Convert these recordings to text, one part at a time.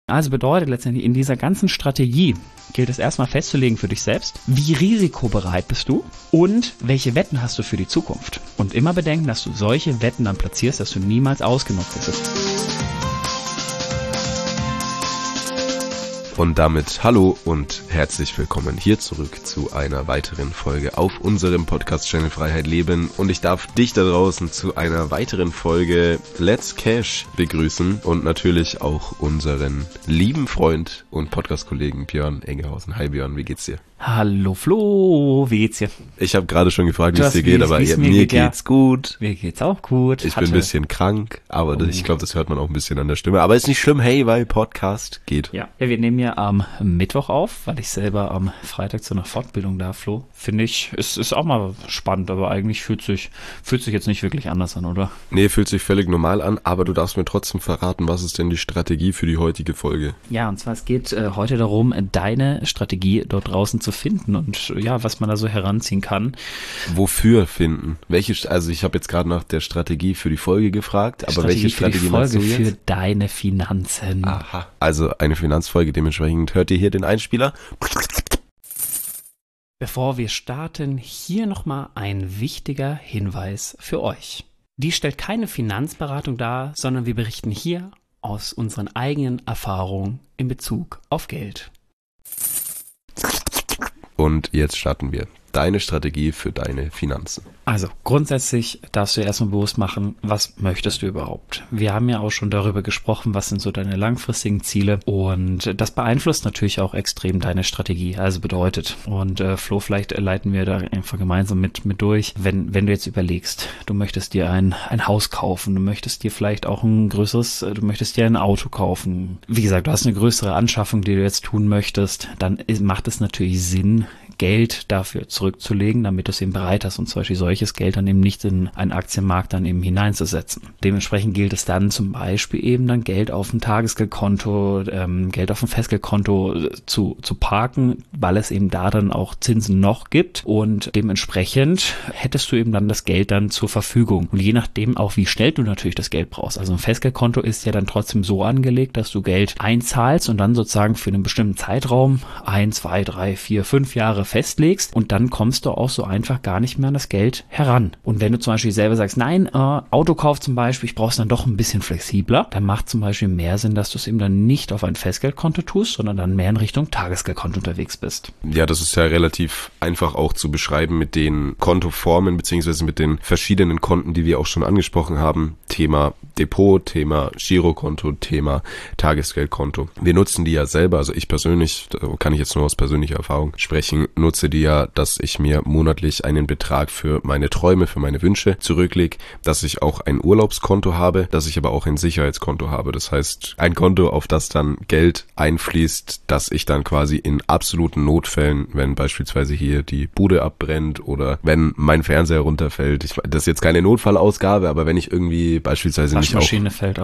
Also bedeutet letztendlich, in dieser ganzen Strategie gilt es erstmal festzulegen für dich selbst, wie risikobereit bist du und welche Wetten hast du für die Zukunft. Und immer bedenken, dass du solche Wetten dann platzierst, dass du niemals ausgenutzt bist. Und damit hallo und herzlich willkommen hier zurück zu einer weiteren Folge auf unserem Podcast-Channel Freiheit Leben. Und ich darf dich da draußen zu einer weiteren Folge Let's Cash begrüßen und natürlich auch unseren lieben Freund und Podcast-Kollegen Björn Engelhausen. Hi Björn, wie geht's dir? Hallo Flo, wie geht's dir? Ich habe gerade schon gefragt, wie es dir geht, aber mir geht's gut. Mir geht's auch gut. Ich bin ein bisschen krank, aber ich glaube, das hört man auch ein bisschen an der Stimme. Aber ist nicht schlimm, hey, weil Podcast geht. Ja, wir nehmen ja am Mittwoch auf, weil ich selber am Freitag zu einer Fortbildung da, Flo. Finde ich, es ist auch mal spannend, aber eigentlich fühlt sich jetzt nicht wirklich anders an, oder? Nee, fühlt sich völlig normal an, aber du darfst mir trotzdem verraten, was ist denn die Strategie für die heutige Folge? Ja, und zwar es geht heute darum, deine Strategie dort draußen zu finden und ja, was man da so heranziehen kann. Wofür finden? Also ich habe jetzt gerade nach der Strategie für die Folge gefragt, aber welche Strategie meinst du jetzt? Für deine Finanzen. Aha, also eine Finanzfolge, dementsprechend hört ihr hier den Einspieler. Bevor wir starten, hier nochmal ein wichtiger Hinweis für euch. Die stellt keine Finanzberatung dar, sondern wir berichten hier aus unseren eigenen Erfahrungen in Bezug auf Geld. Und jetzt starten wir. Deine Strategie für deine Finanzen. Also grundsätzlich darfst du dir erstmal bewusst machen, was möchtest du überhaupt? Wir haben ja auch schon darüber gesprochen, was sind so deine langfristigen Ziele und das beeinflusst natürlich auch extrem deine Strategie, also bedeutet. Und Flo, vielleicht leiten wir da einfach gemeinsam mit durch, wenn du jetzt überlegst, du möchtest dir ein Haus kaufen, du möchtest dir vielleicht auch du möchtest dir ein Auto kaufen. Wie gesagt, du hast eine größere Anschaffung, die du jetzt tun möchtest, dann macht es natürlich Sinn, Geld dafür zurückzulegen, damit du es eben bereit hast und zum Beispiel solches Geld dann eben nicht in einen Aktienmarkt dann eben hineinzusetzen. Dementsprechend gilt es dann zum Beispiel eben dann Geld auf ein Tagesgeldkonto, Geld auf ein Festgeldkonto zu parken, weil es eben da dann auch Zinsen noch gibt und dementsprechend hättest du eben dann das Geld dann zur Verfügung. Und je nachdem auch, wie schnell du natürlich das Geld brauchst. Also ein Festgeldkonto ist ja dann trotzdem so angelegt, dass du Geld einzahlst und dann sozusagen für einen bestimmten Zeitraum 1, 2, 3, 4, 5 Jahre festlegst und dann kommst du auch so einfach gar nicht mehr an das Geld heran. Und wenn du zum Beispiel selber sagst, nein, Autokauf zum Beispiel, ich brauche es dann doch ein bisschen flexibler, dann macht zum Beispiel mehr Sinn, dass du es eben dann nicht auf ein Festgeldkonto tust, sondern dann mehr in Richtung Tagesgeldkonto unterwegs bist. Ja, das ist ja relativ einfach auch zu beschreiben mit den Kontoformen beziehungsweise mit den verschiedenen Konten, die wir auch schon angesprochen haben. Thema Depot, Thema Girokonto, Thema Tagesgeldkonto. Wir nutzen die ja selber, also ich persönlich, da kann ich jetzt nur aus persönlicher Erfahrung sprechen, nutze die ja, dass ich mir monatlich einen Betrag für meine Träume, für meine Wünsche zurücklege, dass ich auch ein Urlaubskonto habe, dass ich aber auch ein Sicherheitskonto habe. Das heißt, ein Konto, auf das dann Geld einfließt, dass ich dann quasi in absoluten Notfällen, wenn beispielsweise hier die Bude abbrennt oder wenn mein Fernseher runterfällt, das ist jetzt keine Notfallausgabe, aber wenn ich irgendwie beispielsweise Waschmaschine fällt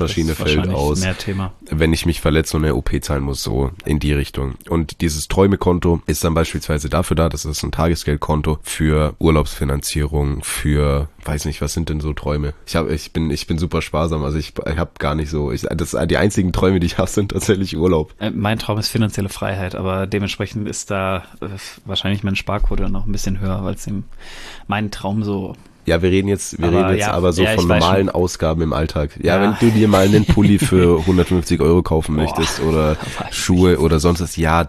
aus, mehr Thema. Wenn ich mich verletze und eine OP zahlen muss, so in die Richtung. Und dieses Träumekonto ist dann beispielsweise dafür da, das ist ein Tagesgeldkonto für Urlaubsfinanzierung, für, weiß nicht, was sind denn so Träume? Ich bin super sparsam, also ich habe gar nicht so, die einzigen Träume, die ich habe, sind tatsächlich Urlaub. Mein Traum ist finanzielle Freiheit, aber dementsprechend ist da wahrscheinlich mein Sparquote noch ein bisschen höher, weil es eben mein Traum so. Ja, wir reden jetzt aber so von normalen Ausgaben im Alltag. Ja, wenn du dir mal einen Pulli für 150 € kaufen möchtest oder Schuhe oder sonst was, da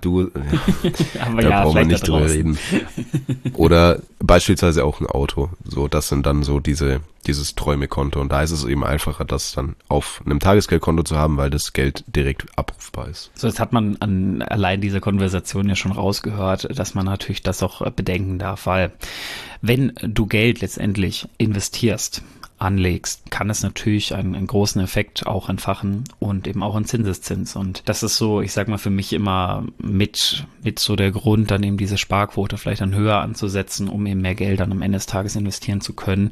brauchen wir nicht drüber reden. Oder beispielsweise auch ein Auto. So, das sind dann so dieses Träumekonto. Und da ist es eben einfacher, das dann auf einem Tagesgeldkonto zu haben, weil das Geld direkt abrufbar ist. So, jetzt hat man an allein dieser Konversation ja schon rausgehört, dass man natürlich das auch bedenken darf, weil wenn du Geld letztendlich investierst, anlegst, kann es natürlich einen großen Effekt auch entfachen und eben auch einen Zinseszins. Und das ist so, ich sag mal, für mich immer mit so der Grund, dann eben diese Sparquote vielleicht dann höher anzusetzen, um eben mehr Geld dann am Ende des Tages investieren zu können.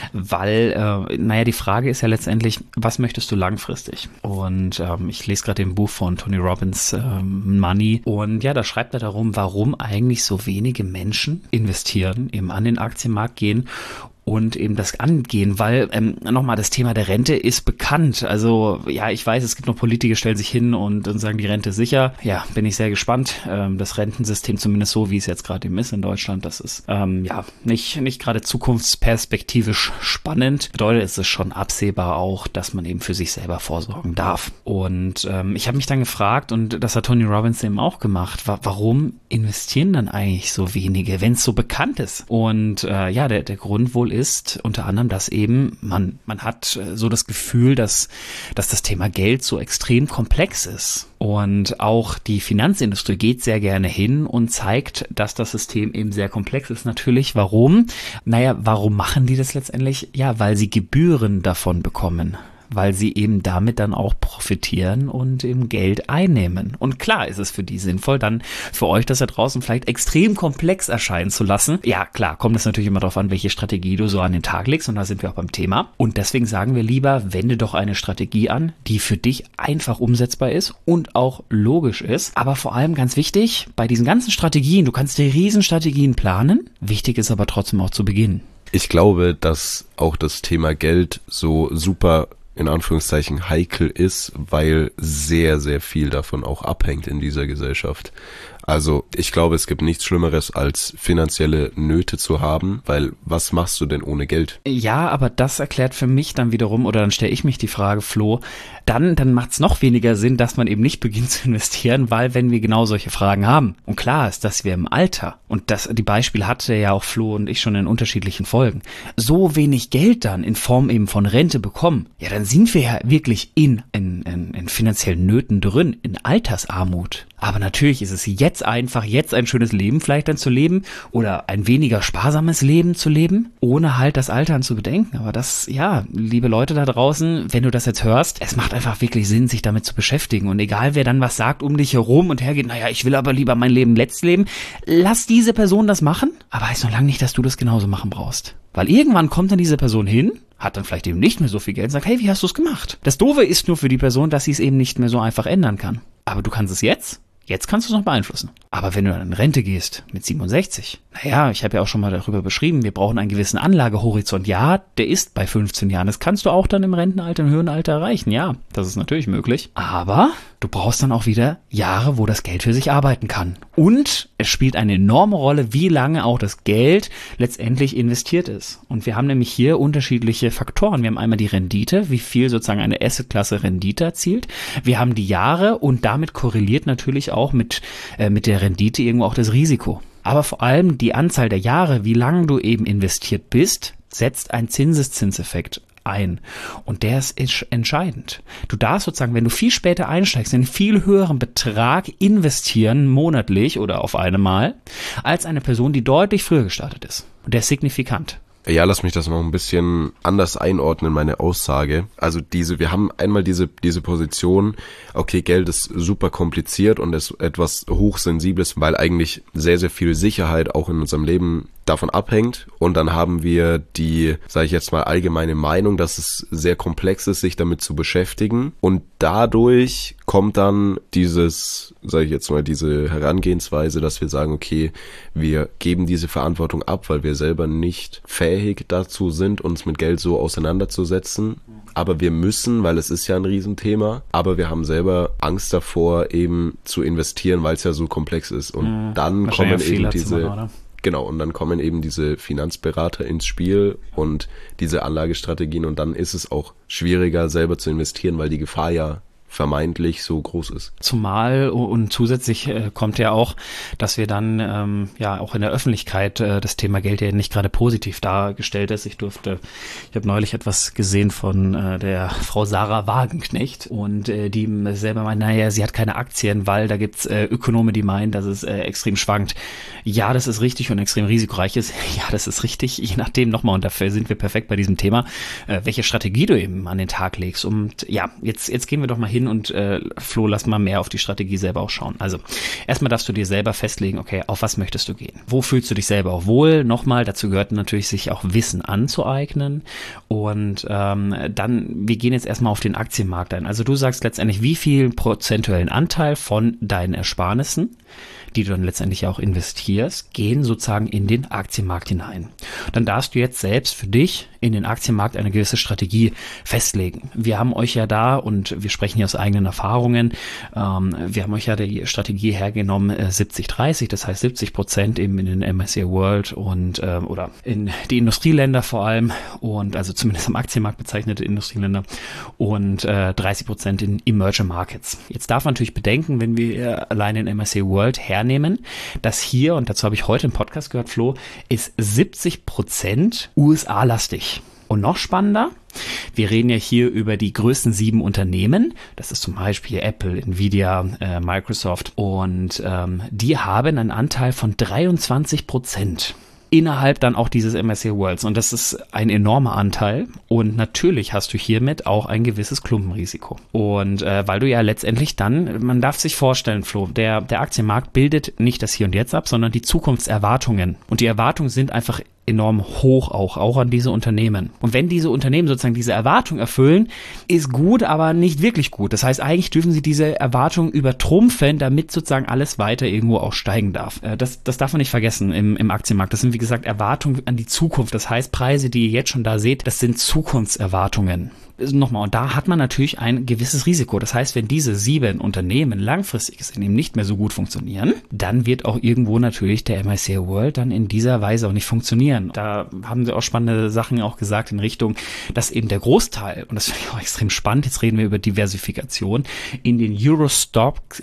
Weil, die Frage ist ja letztendlich, was möchtest du langfristig? Und ich lese gerade ein Buch von Tony Robbins, Money. Und ja, da schreibt er darum, warum eigentlich so wenige Menschen investieren, eben an den Aktienmarkt gehen und eben das angehen, weil nochmal, das Thema der Rente ist bekannt. Also ja, ich weiß, es gibt noch Politiker, stellen sich hin und sagen, die Rente ist sicher. Ja, bin ich sehr gespannt. Das Rentensystem, zumindest so, wie es jetzt gerade eben ist in Deutschland, das ist nicht gerade zukunftsperspektivisch spannend. Bedeutet, es ist schon absehbar auch, dass man eben für sich selber vorsorgen darf. Und ich habe mich dann gefragt, und das hat Tony Robbins eben auch gemacht, warum investieren dann eigentlich so wenige, wenn es so bekannt ist? Und der Grund wohl ist unter anderem, dass eben man hat so das Gefühl, dass das Thema Geld so extrem komplex ist. Und auch die Finanzindustrie geht sehr gerne hin und zeigt, dass das System eben sehr komplex ist. Natürlich, warum? Warum machen die das letztendlich? Ja, weil sie Gebühren davon bekommen. Weil sie eben damit dann auch profitieren und eben Geld einnehmen. Und klar ist es für die sinnvoll, dann für euch das da draußen vielleicht extrem komplex erscheinen zu lassen. Ja, klar, kommt es natürlich immer darauf an, welche Strategie du so an den Tag legst, und da sind wir auch beim Thema. Und deswegen sagen wir lieber, wende doch eine Strategie an, die für dich einfach umsetzbar ist und auch logisch ist. Aber vor allem ganz wichtig, bei diesen ganzen Strategien, du kannst dir Riesenstrategien planen. Wichtig ist aber trotzdem auch zu beginnen. Ich glaube, dass auch das Thema Geld so super in Anführungszeichen heikel ist, weil sehr, sehr viel davon auch abhängt in dieser Gesellschaft. Also ich glaube, es gibt nichts Schlimmeres, als finanzielle Nöte zu haben, weil was machst du denn ohne Geld? Ja, aber das erklärt für mich dann wiederum, oder dann stelle ich mich die Frage, Flo, dann macht es noch weniger Sinn, dass man eben nicht beginnt zu investieren, weil wenn wir genau solche Fragen haben, und klar ist, dass wir im Alter, und die Beispiele hatte ja auch Flo und ich schon in unterschiedlichen Folgen, so wenig Geld dann in Form eben von Rente bekommen, ja, dann sind wir ja wirklich in finanziellen Nöten drin, in Altersarmut. Aber natürlich ist es jetzt ein schönes Leben vielleicht dann zu leben oder ein weniger sparsames Leben zu leben, ohne halt das Altern zu bedenken. Aber das, ja, liebe Leute da draußen, wenn du das jetzt hörst, es macht einfach wirklich Sinn, sich damit zu beschäftigen. Und egal, wer dann was sagt um dich herum und hergeht, ich will aber lieber mein Leben letzt leben, lass diese Person das machen, aber heißt noch lange nicht, dass du das genauso machen brauchst. Weil irgendwann kommt dann diese Person hin, hat dann vielleicht eben nicht mehr so viel Geld und sagt, hey, wie hast du es gemacht? Das Doofe ist nur für die Person, dass sie es eben nicht mehr so einfach ändern kann. Aber du kannst es jetzt. Jetzt kannst du es noch beeinflussen. Aber wenn du dann in Rente gehst mit 67, ich habe ja auch schon mal darüber beschrieben, wir brauchen einen gewissen Anlagehorizont. Ja, der ist bei 15 Jahren. Das kannst du auch dann im Rentenalter, im höheren Alter erreichen. Ja, das ist natürlich möglich. Aber du brauchst dann auch wieder Jahre, wo das Geld für sich arbeiten kann. Und es spielt eine enorme Rolle, wie lange auch das Geld letztendlich investiert ist. Und wir haben nämlich hier unterschiedliche Faktoren. Wir haben einmal die Rendite, wie viel sozusagen eine Assetklasse Rendite erzielt. Wir haben die Jahre und damit korreliert natürlich auch mit der Rendite irgendwo auch das Risiko. Aber vor allem die Anzahl der Jahre, wie lange du eben investiert bist, setzt einen Zinseszinseffekt ein. Und der ist entscheidend. Du darfst sozusagen, wenn du viel später einsteigst, einen viel höheren Betrag investieren, monatlich oder auf einmal, als eine Person, die deutlich früher gestartet ist. Und der ist signifikant. Ja, lass mich das noch ein bisschen anders einordnen, meine Aussage. Also wir haben einmal diese Position, okay, Geld ist super kompliziert und ist etwas Hochsensibles, weil eigentlich sehr, sehr viel Sicherheit auch in unserem Leben davon abhängt. Und dann haben wir die, sage ich jetzt mal, allgemeine Meinung, dass es sehr komplex ist, sich damit zu beschäftigen. Und dadurch kommt dann diese Herangehensweise, dass wir sagen, okay, wir geben diese Verantwortung ab, weil wir selber nicht fähig dazu sind, uns mit Geld so auseinanderzusetzen. Aber wir müssen, weil es ist ja ein Riesenthema, aber wir haben selber Angst davor, eben zu investieren, weil es ja so komplex ist. Und dann kommen eben dann kommen eben diese Finanzberater ins Spiel und diese Anlagestrategien, und dann ist es auch schwieriger, selber zu investieren, weil die Gefahr ja vermeintlich so groß ist. Zumal und zusätzlich kommt ja auch, dass wir dann auch in der Öffentlichkeit das Thema Geld ja nicht gerade positiv dargestellt ist. Ich habe neulich etwas gesehen von der Frau Sarah Wagenknecht und die selber meint, sie hat keine Aktien, weil da gibt's Ökonomen, die meinen, dass es extrem schwankt. Ja, das ist richtig und extrem risikoreich ist. Ja, das ist richtig. Je nachdem nochmal, und dafür sind wir perfekt bei diesem Thema, welche Strategie du eben an den Tag legst. Und ja, jetzt gehen wir doch mal hin gehen und Flo, lass mal mehr auf die Strategie selber auch schauen. Also erstmal darfst du dir selber festlegen, okay, auf was möchtest du gehen? Wo fühlst du dich selber auch wohl? Nochmal, dazu gehört natürlich, sich auch Wissen anzueignen. Und dann, wir gehen jetzt erstmal auf den Aktienmarkt ein. Also du sagst letztendlich, wie viel prozentuellen Anteil von deinen Ersparnissen, die du dann letztendlich auch investierst, gehen sozusagen in den Aktienmarkt hinein. Dann darfst du jetzt selbst für dich in den Aktienmarkt eine gewisse Strategie festlegen. Wir haben euch ja da, und wir sprechen hier aus eigenen Erfahrungen, wir haben euch ja die Strategie hergenommen 70-30, das heißt 70% eben in den MSCI World und oder in die Industrieländer vor allem, und also zumindest am Aktienmarkt bezeichnete Industrieländer, und 30% in Emerging Markets. Jetzt darf man natürlich bedenken, wenn wir allein den MSCI World hernehmen, dass hier, und dazu habe ich heute im Podcast gehört, Flo, ist 70% USA-lastig. Und noch spannender, wir reden ja hier über die größten 7 Unternehmen. Das ist zum Beispiel Apple, Nvidia, Microsoft. Und die haben einen Anteil von 23%. Innerhalb dann auch dieses MSCI Worlds. Und das ist ein enormer Anteil. Und natürlich hast du hiermit auch ein gewisses Klumpenrisiko. Und weil du ja letztendlich dann, man darf sich vorstellen, Flo, der Aktienmarkt bildet nicht das Hier und Jetzt ab, sondern die Zukunftserwartungen. Und die Erwartungen sind einfach enorm hoch auch an diese Unternehmen. Und wenn diese Unternehmen sozusagen diese Erwartung erfüllen, ist gut, aber nicht wirklich gut. Das heißt, eigentlich dürfen sie diese Erwartungen übertrumpfen, damit sozusagen alles weiter irgendwo auch steigen darf. Das darf man nicht vergessen im Aktienmarkt. Das sind, wie gesagt, Erwartungen an die Zukunft. Das heißt, Preise, die ihr jetzt schon da seht, das sind Zukunftserwartungen. Nochmal, und da hat man natürlich ein gewisses Risiko. Das heißt, wenn diese 7 Unternehmen langfristig gesehen eben nicht mehr so gut funktionieren, dann wird auch irgendwo natürlich der MSCI World dann in dieser Weise auch nicht funktionieren. Da haben sie auch spannende Sachen auch gesagt in Richtung, dass eben der Großteil, und das finde ich auch extrem spannend, jetzt reden wir über Diversifikation, in den Eurostoxx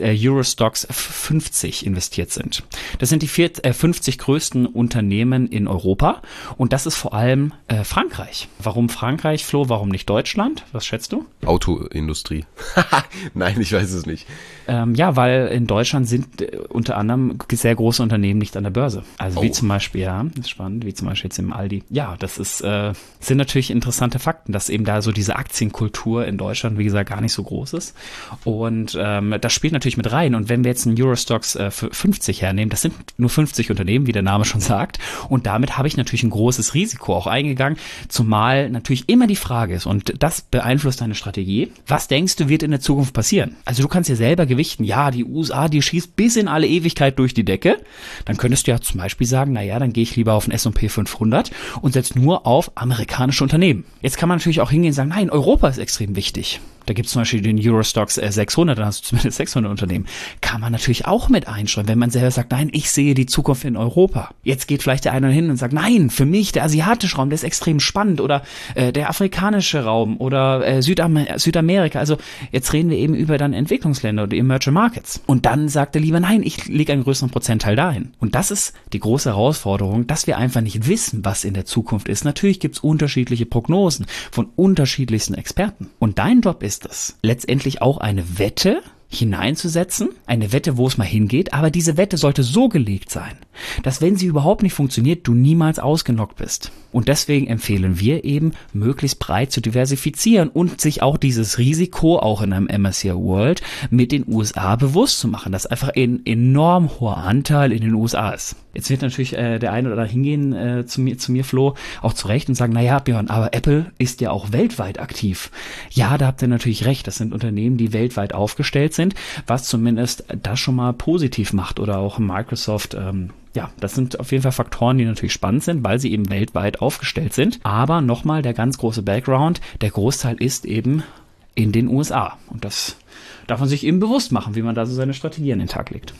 50 investiert sind. Das sind die 50 größten Unternehmen in Europa, und das ist vor allem Frankreich. Warum Frankreich, Flo? Warum nicht Deutschland? Was schätzt du? Autoindustrie. Nein, ich weiß es nicht. Ja, weil in Deutschland sind unter anderem sehr große Unternehmen nicht an der Börse. Also wie zum Beispiel, ja, das ist spannend, wie zum Beispiel jetzt im Aldi. Ja, das ist, sind natürlich interessante Fakten, dass eben da so diese Aktienkultur in Deutschland, wie gesagt, gar nicht so groß ist. Und das spielt natürlich mit rein. Und wenn wir jetzt einen Eurostoxx 50 hernehmen, das sind nur 50 Unternehmen, wie der Name schon sagt. Und damit habe ich natürlich ein großes Risiko auch eingegangen, zumal natürlich immer die Frage ist, und das beeinflusst deine Strategie, was denkst du, wird in der Zukunft passieren? Also du kannst ja selber gewichten, ja, die USA, die schießt bis in alle Ewigkeit durch die Decke. Dann könntest du ja zum Beispiel sagen, naja, dann gehe ich lieber auf den S&P 500 und setze nur auf amerikanische Unternehmen. Jetzt kann man natürlich auch hingehen und sagen, nein, Europa ist extrem wichtig. Da gibt es zum Beispiel den Eurostoxx 600, dann hast du zumindest 600 Unternehmen. Kann man natürlich auch mit einstreuen, wenn man selber sagt, nein, ich sehe die Zukunft in Europa. Jetzt geht vielleicht der eine hin und sagt, nein, für mich der asiatische Raum, der ist extrem spannend, oder der afrikanische Raum oder Südamerika. Also jetzt reden wir eben über dann Entwicklungsländer oder Emerging Markets. Und dann sagt er lieber, nein, ich lege einen größeren Prozentteil dahin. Und das ist die große Herausforderung, dass wir einfach nicht wissen, was in der Zukunft ist. Natürlich gibt es unterschiedliche Prognosen von unterschiedlichsten Experten. Und dein Job ist es, letztendlich auch eine Wette hineinzusetzen, eine Wette, wo es mal hingeht, aber diese Wette sollte so gelegt sein, dass wenn sie überhaupt nicht funktioniert, du niemals ausgenockt bist. Und deswegen empfehlen wir eben, möglichst breit zu diversifizieren und sich auch dieses Risiko, auch in einem MSCI World, mit den USA bewusst zu machen, dass einfach ein enorm hoher Anteil in den USA ist. Jetzt wird natürlich der eine oder andere hingehen zu mir, Flo, auch zu Recht und sagen, naja, Björn, aber Apple ist ja auch weltweit aktiv. Ja, da habt ihr natürlich recht, das sind Unternehmen, die weltweit aufgestellt sind, was zumindest das schon mal positiv macht, oder auch Microsoft. Ja, das sind auf jeden Fall Faktoren, die natürlich spannend sind, weil sie eben weltweit aufgestellt sind. Aber nochmal der ganz große Background, der Großteil ist eben in den USA. Und das darf man sich eben bewusst machen, wie man da so seine Strategie an den Tag legt.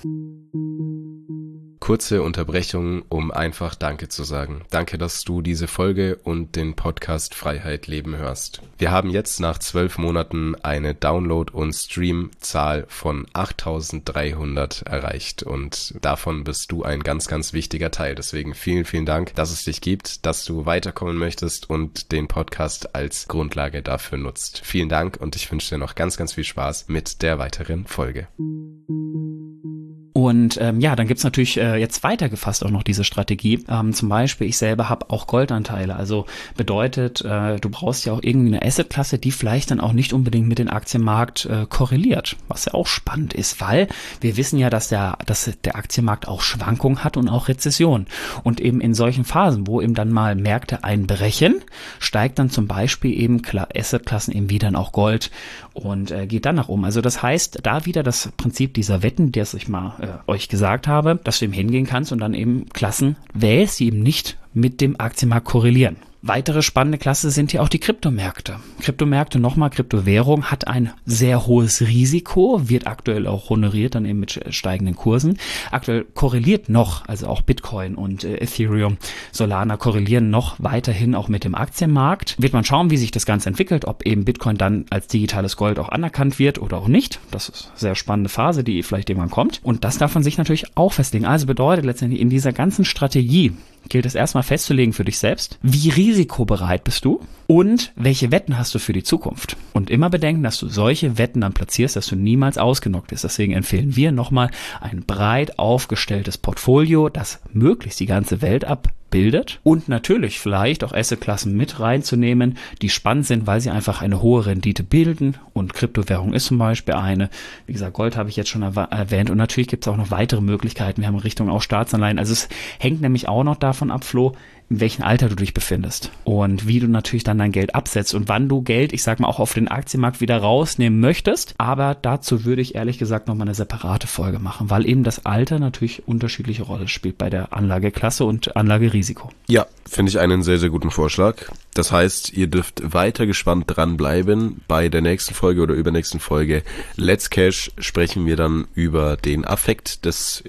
Kurze Unterbrechung, um einfach Danke zu sagen. Danke, dass du diese Folge und den Podcast Freiheit Leben hörst. Wir haben jetzt nach 12 Monaten eine Download- und Stream-Zahl von 8.300 erreicht, und davon bist du ein ganz, ganz wichtiger Teil. Deswegen vielen, vielen Dank, dass es dich gibt, dass du weiterkommen möchtest und den Podcast als Grundlage dafür nutzt. Vielen Dank, und ich wünsche dir noch ganz, ganz viel Spaß mit der weiteren Folge. Und dann gibt's natürlich jetzt weitergefasst auch noch diese Strategie. Zum Beispiel, ich selber habe auch Goldanteile. Also bedeutet, du brauchst ja auch irgendwie eine Assetklasse, die vielleicht dann auch nicht unbedingt mit dem Aktienmarkt korreliert. Was ja auch spannend ist, weil wir wissen ja, dass der Aktienmarkt auch Schwankungen hat und auch Rezession. Und eben in solchen Phasen, wo eben dann mal Märkte einbrechen, steigt dann zum Beispiel eben Assetklassen eben wie dann auch Gold und geht dann nach oben. Also das heißt, da wieder das Prinzip dieser Wetten, das ich mal euch gesagt habe, dass du eben hingehen kannst und dann eben Klassen wählst, die eben nicht mit dem Aktienmarkt korrelieren. Weitere spannende Klasse sind hier auch die Kryptomärkte. Kryptowährung hat ein sehr hohes Risiko, wird aktuell auch honoriert, dann eben mit steigenden Kursen. Aktuell korreliert noch, also auch Bitcoin und Ethereum, Solana korrelieren noch weiterhin auch mit dem Aktienmarkt. Wird man schauen, wie sich das Ganze entwickelt, ob eben Bitcoin dann als digitales Gold auch anerkannt wird oder auch nicht. Das ist eine sehr spannende Phase, die vielleicht irgendwann kommt. Und das darf man sich natürlich auch festlegen. Also bedeutet letztendlich in dieser ganzen Strategie gilt es erstmal festzulegen für dich selbst, wie risikobereit bist du und welche Wetten hast du für die Zukunft. Und immer bedenken, dass du solche Wetten dann platzierst, dass du niemals ausgenockt bist. Deswegen empfehlen wir nochmal ein breit aufgestelltes Portfolio, das möglichst die ganze Welt abbildet und natürlich vielleicht auch Assetklassen mit reinzunehmen, die spannend sind, weil sie einfach eine hohe Rendite bilden und Kryptowährung ist zum Beispiel eine. Wie gesagt, Gold habe ich jetzt schon erwähnt und natürlich gibt es auch noch weitere Möglichkeiten. Wir haben in Richtung auch Staatsanleihen. Also es hängt nämlich auch noch davon ab, Flo, in welchem Alter du dich befindest und wie du natürlich dann dein Geld absetzt und wann du Geld, ich sag mal, auch auf den Aktienmarkt wieder rausnehmen möchtest. Aber dazu würde ich ehrlich gesagt nochmal eine separate Folge machen, weil eben das Alter natürlich unterschiedliche Rolle spielt bei der Anlageklasse und Anlagerisiko. Ja, finde ich einen sehr, sehr guten Vorschlag. Das heißt, ihr dürft weiter gespannt dranbleiben. Bei der nächsten Folge oder übernächsten Folge Let's Cash sprechen wir dann über den Effekt des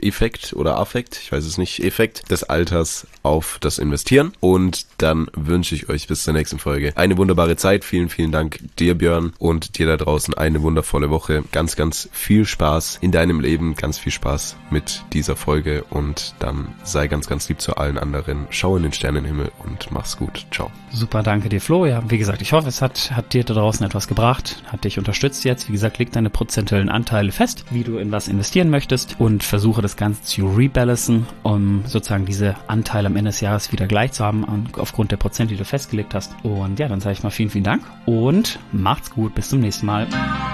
Alters auf das Investieren. Und dann wünsche ich euch bis zur nächsten Folge eine wunderbare Zeit. Vielen, vielen Dank dir, Björn, und dir da draußen eine wundervolle Woche. Ganz, ganz viel Spaß in deinem Leben, ganz viel Spaß mit dieser Folge und dann sei ganz, ganz lieb zu allen anderen. Schau in den Sternenhimmel und mach's gut. Ciao. Super, danke dir, Flo. Ja, wie gesagt, ich hoffe, es hat dir da draußen etwas gebracht, hat dich unterstützt jetzt. Wie gesagt, leg deine prozentuellen Anteile fest, wie du in was investieren möchtest und versuche das Ganze zu rebalancen, um sozusagen diese Anteile am Ende des Jahres wieder gleich zu haben, aufgrund der Prozent, die du festgelegt hast. Und ja, dann sage ich mal vielen, vielen Dank und macht's gut. Bis zum nächsten Mal.